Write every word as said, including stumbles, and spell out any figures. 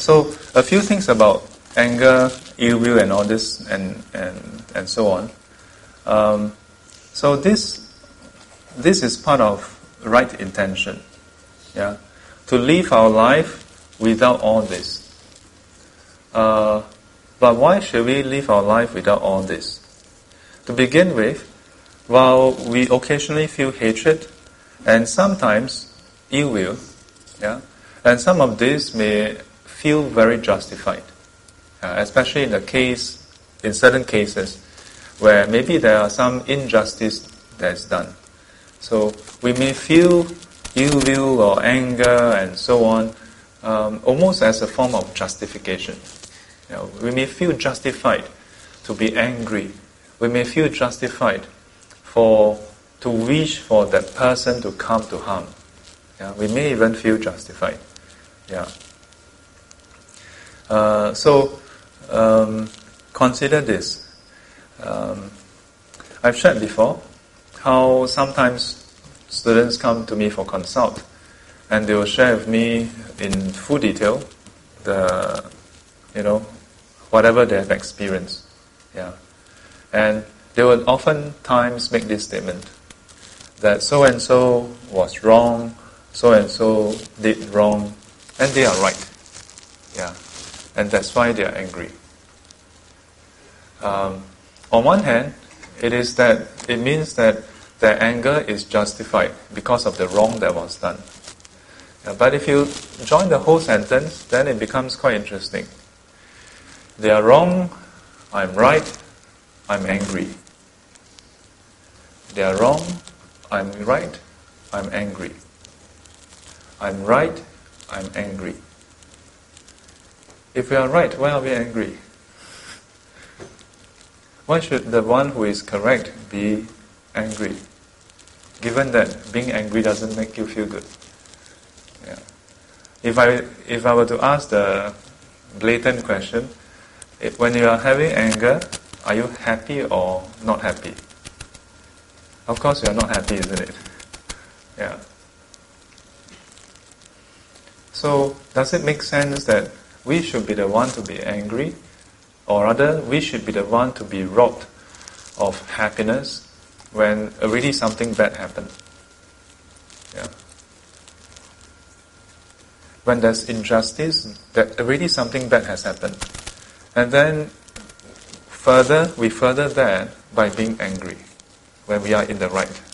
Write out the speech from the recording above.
So a few things about anger, ill will, and all this, and and and so on. Um, so this this is part of right intention. Yeah, to live our life without all this. Uh, but why should we live our life without all this? To begin with, while we occasionally feel hatred and sometimes ill will, yeah, and some of this may feel very justified, uh, especially in the case, in certain cases, where maybe there are some injustice that's done. So we may feel ill will or anger and so on, um, almost as a form of justification. You know, we may feel justified to be angry. We may feel justified for to wish for that person to come to harm. Yeah, we may even feel justified. Yeah. Uh, so um, consider this. Um, I've shared before how sometimes students come to me for consult, and they will share with me in full detail the, you know, whatever they have experienced. Yeah, and they will oftentimes make this statement that so and so was wrong, so and so did wrong, and they are right. Yeah, and that's why they are angry. Um, on one hand, it is that it means that their anger is justified because of the wrong that was done. Yeah, but if you join the whole sentence, then it becomes quite interesting. They are wrong, I'm right, I'm angry. They are wrong, I'm right, I'm angry. I'm right, I'm angry. If we are right, why are we angry? Why should the one who is correct be angry? Given that being angry doesn't make you feel good. Yeah. If I if I were to ask the blatant question, if, when you are having anger, are you happy or not happy? Of course you are not happy, isn't it? Yeah. So does it make sense that we should be the one to be angry, or rather we should be the one to be robbed of happiness when already something bad happened? Yeah. When there's injustice, that already something bad has happened. And then further, we further that by being angry when we are in the right.